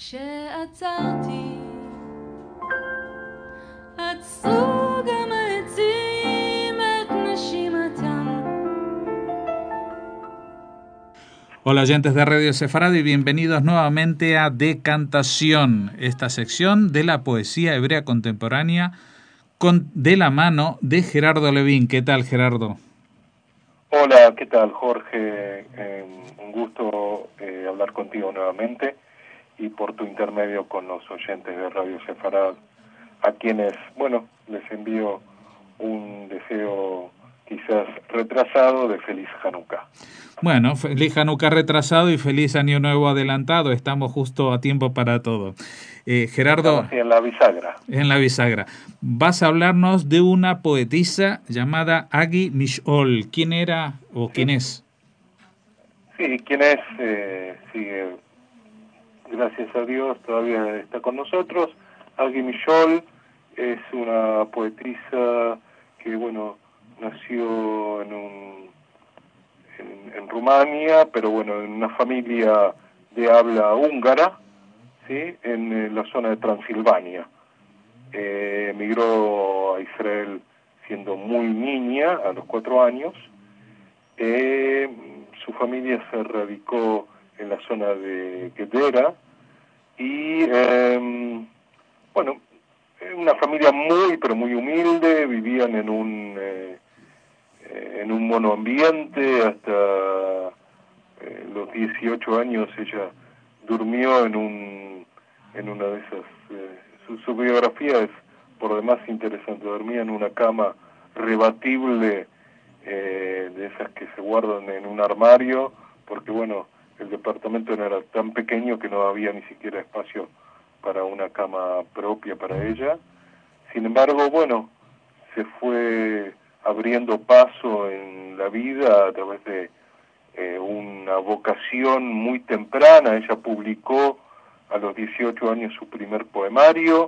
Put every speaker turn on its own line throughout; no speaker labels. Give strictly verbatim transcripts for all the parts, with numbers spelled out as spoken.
שעצרתי, עצרו גם העצים את נשימתם.
Hola oyentes de Radio Sefarad y bienvenidos nuevamente a Decantación, esta sección de la poesía hebrea contemporánea con, de la mano de Gerardo Levín. ¿Qué tal, Gerardo?
Hola, ¿qué tal, Jorge? Eh, un gusto eh, hablar contigo nuevamente y por tu intermedio con los oyentes de Radio Sefarad, a quienes, bueno, les envío un deseo quizás retrasado de feliz Hanukkah.
Bueno, feliz Hanukkah retrasado y feliz Año Nuevo adelantado. Estamos justo a tiempo para todo. Eh, Gerardo,
Estamos en la bisagra.
En la bisagra. Vas a hablarnos de una poetisa llamada Agi Mishol. ¿Quién era o
Sí.
quién es?
Sí, ¿quién es? Eh, sigue, gracias a Dios, todavía está con nosotros. Agi Mishol es una poetisa que, bueno, nació en un En, en Rumania, pero bueno, en una familia de habla húngara, ¿sí? En, en la zona de Transilvania. Eh, emigró a Israel siendo muy niña, a los cuatro años. Eh, su familia se radicó en la zona de Gedera y, eh, bueno, una familia muy, pero muy humilde, vivían en un... Eh, en un monoambiente hasta eh, los dieciocho años. Ella durmió en un en una de esas eh, su, su biografía es por demás interesante. Dormía en una cama rebatible, eh, de esas que se guardan en un armario, porque bueno, el departamento no era tan pequeño que no había ni siquiera espacio para una cama propia para ella. Sin embargo, bueno, se fue abriendo paso en la vida a través de eh, una vocación muy temprana. Ella publicó a los dieciocho años su primer poemario,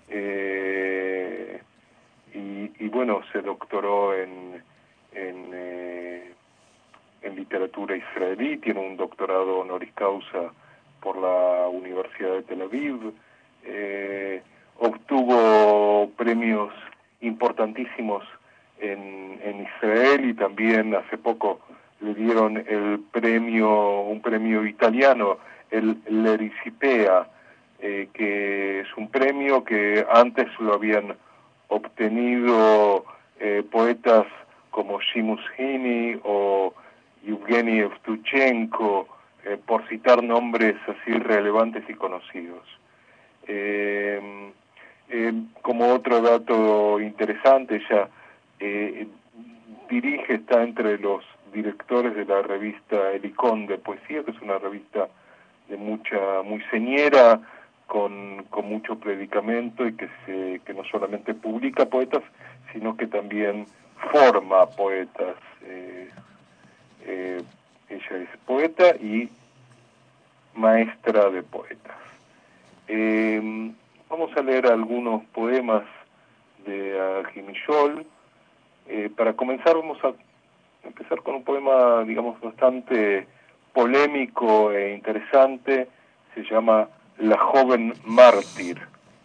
eh, y, y bueno, se doctoró en, en, eh, en literatura israelí, tiene un doctorado honoris causa por la Universidad de Tel Aviv, eh, obtuvo premios importantísimos en, en Israel y también hace poco le dieron el premio, un premio italiano, el L'Erisipea, eh, que es un premio que antes lo habían obtenido eh, poetas como Shimus Hini o Yevgeny Evtuchenko, eh, por citar nombres así relevantes y conocidos. Eh, eh, como otro dato interesante, ella eh, dirige, está entre los directores de la revista Helicón de Poesía, que es una revista de mucha, muy señera, con, con mucho predicamento y que, se, que no solamente publica poetas, sino que también forma poetas. Eh, eh, ella es poeta y maestra de poetas. Eh, vamos a leer algunos poemas de Agi Mishol. Eh, para comenzar vamos a empezar con un poema, digamos, bastante polémico e interesante. Se llama La joven mártir.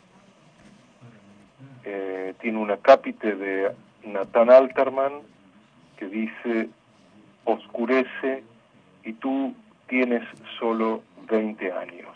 Eh, tiene una cápite de Nathan Alterman que dice: oscurece y tú tienes solo veinte años.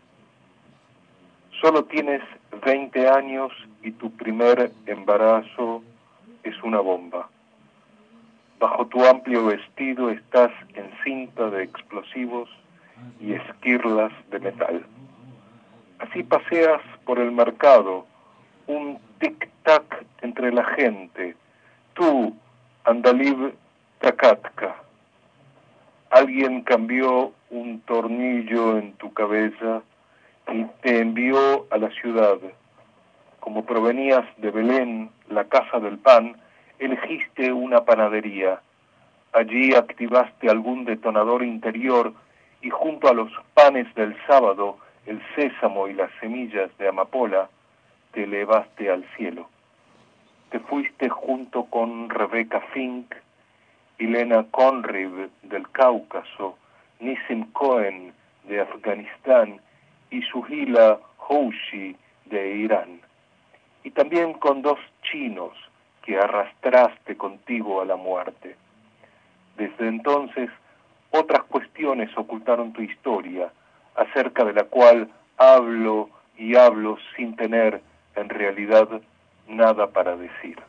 Solo tienes veinte años y tu primer embarazo es una bomba. Bajo tu amplio vestido estás encinta de explosivos y esquirlas de metal. Así paseas por el mercado, un tic-tac entre la gente. Tú, Andalib Takatka. Alguien cambió un tornillo en tu cabeza y te envió a la ciudad. Como provenías de Belén, la casa del pan, elegiste una panadería. Allí activaste algún detonador interior y junto a los panes del sábado, el sésamo y las semillas de amapola, te elevaste al cielo. Te fuiste junto con Rebecca Fink, Helena Conriv del Cáucaso, Nissim Cohen de Afganistán y Suhila Houshi de Irán, y también con dos chinos que arrastraste contigo a la muerte. Desde entonces, otras cuestiones ocultaron tu historia, acerca de la cual hablo y hablo sin tener, en realidad, nada para decir.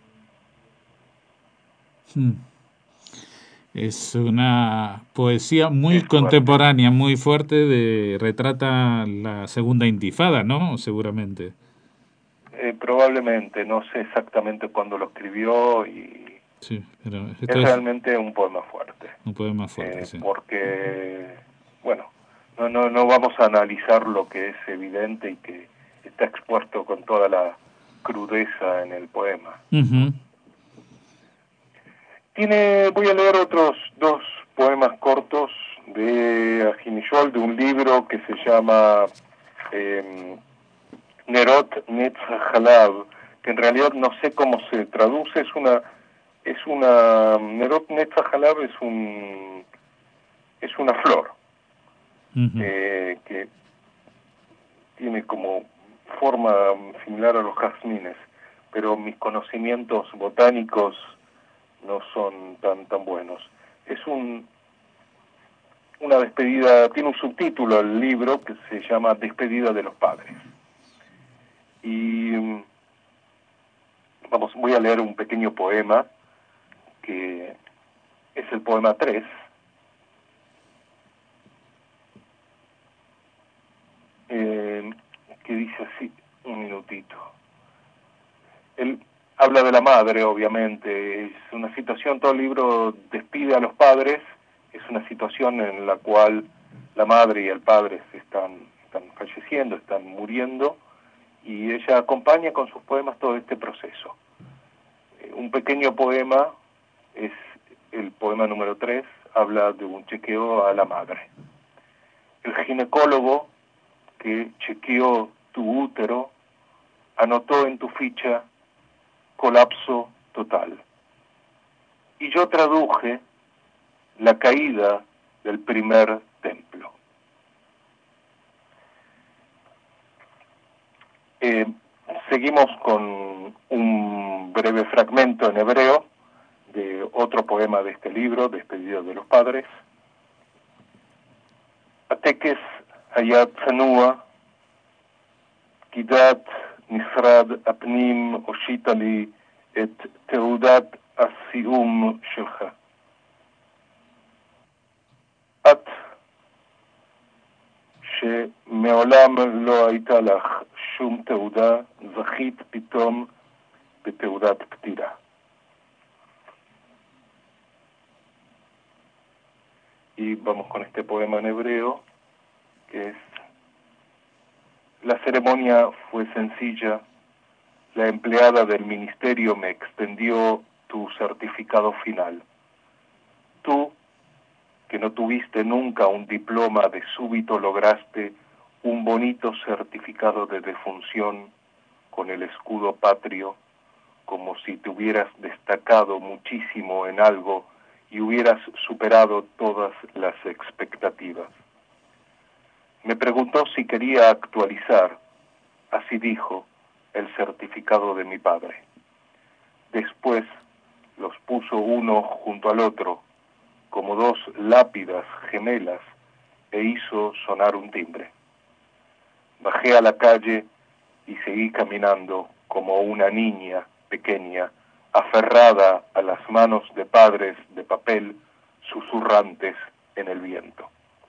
Hmm. Es una poesía muy
Es fuerte.
contemporánea, muy fuerte, de retrata la segunda intifada, ¿no? Seguramente.
Eh, probablemente, no sé exactamente cuándo lo escribió, y
Sí, pero
es
esto es
realmente un poema fuerte.
un poema fuerte,
Eh,
sí.
porque, bueno, no, no, no vamos a analizar lo que es evidente y que está expuesto con toda la crudeza en el poema.
Uh-huh.
Tiene, voy a leer otros dos poemas cortos de Ajinishol, de un libro que se llama eh, Nerot Netzach Halav, que en realidad no sé cómo se traduce. Es una, es una Nerot Netzach Halav es un, es una flor. Uh-huh. eh, que tiene como forma similar a los jazmines, pero mis conocimientos botánicos no son tan tan buenos. Es un una despedida, tiene un subtítulo el libro que se llama Despedida de los Padres. Y vamos, voy a leer un pequeño poema que es el poema tres. Eh, que dice así, un minutito. Él habla de la madre, obviamente. Es una situación, todo el libro despide a los padres. Es una situación en la cual la madre y el padre se están, están falleciendo, están muriendo, y ella acompaña con sus poemas todo este proceso. Eh, un pequeño poema es el poema número tres, habla de un chequeo a la madre. El ginecólogo que chequeó tu útero anotó en tu ficha colapso total. Y yo traduje la caída del primer templo. Eh, seguimos con un breve fragmento en hebreo de otro poema de este libro, Despedida de los Padres. הטקס היה צנוע, פקידת משרד הפנים הושיטה לי את תעודת הסיום שלך. את, שמעולם לא הייתה לך שום תעודה, זכית פתאום בתעודת פטירה. Y vamos con este poema en hebreo, que es: la ceremonia fue sencilla, la empleada del ministerio me extendió tu certificado final. Tú, que no tuviste nunca un diploma, de súbito lograste un bonito certificado de defunción con el escudo patrio, como si te hubieras destacado muchísimo en algo y hubieras superado todas las expectativas. Me preguntó si quería actualizar, así dijo, el certificado de mi padre. Después los puso uno junto al otro, como dos lápidas gemelas, e hizo sonar un timbre. Bajé a la calle y seguí caminando como una niña pequeña, aferrada a las manos de padres de papel susurrantes en el viento.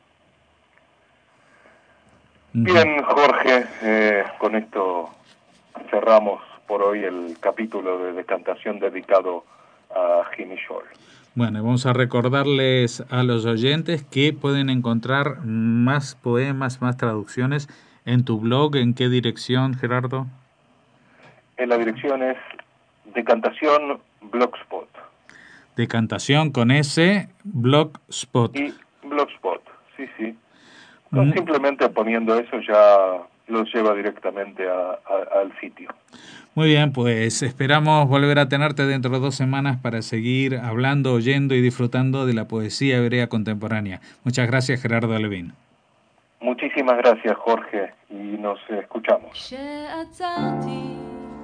Bien, Jorge, eh, con esto cerramos por hoy el capítulo de decantación dedicado a Ajinishol.
Bueno, vamos a recordarles a los oyentes que pueden encontrar más poemas, más traducciones en tu blog. ¿En qué dirección, Gerardo?
En la dirección es Decantación Blogspot.
Decantación con S, Blogspot.
Y Blogspot, sí, sí. Mm. Simplemente poniendo eso ya los lleva directamente a, a, al sitio.
Muy bien, pues esperamos volver a tenerte dentro de dos semanas para seguir hablando, oyendo y disfrutando de la poesía hebrea contemporánea. Muchas gracias, Gerardo Levin.
Muchísimas gracias, Jorge, y nos escuchamos.
שעצרתי,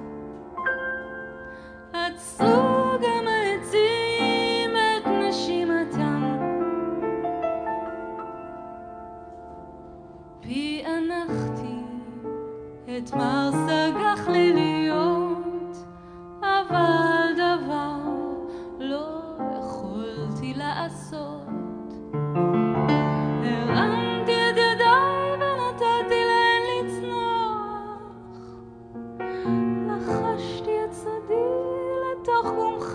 עצרו גם העצים את נשימתם, פענחתי את מרסג החליליות, אבל דבר לא יכולתי לעשות. הרמתי את ידיי ונתתי להן לצנוח, לחשתי את צדי לתוך גומך,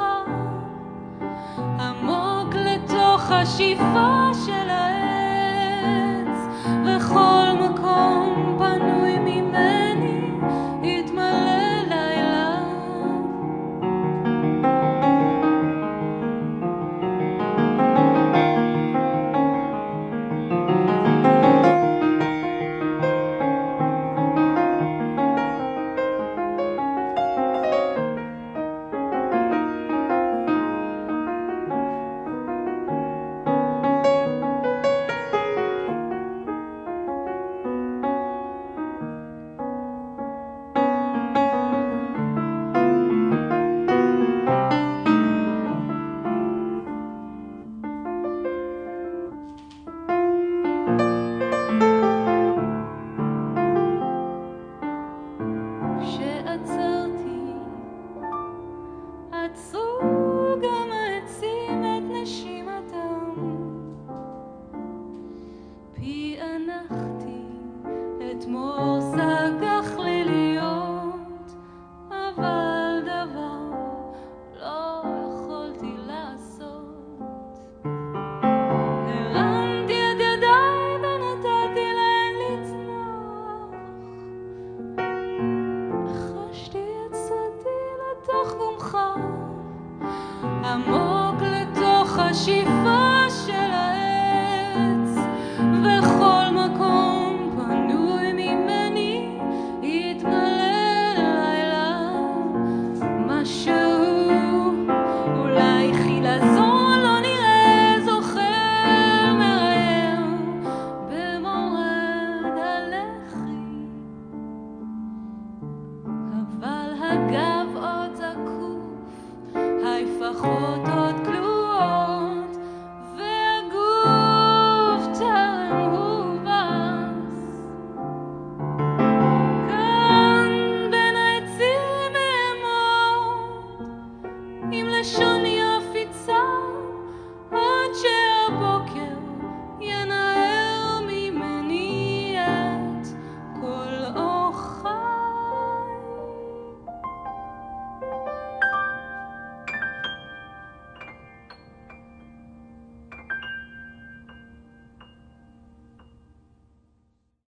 עמוק לתוך השאיפה של העץ, וכל מקום פנוי ממני יתמלא לילה. שעצרתי, עצרו גם העצים את נשימתם, פענחתי את מורסג החליליות, אבל דבר לא יכולתי לעשות. הרמתי את ידיי ונתתי להן לצנוח, לחשתי את צדי לתוך גומך, עמוק לתוך השאיפה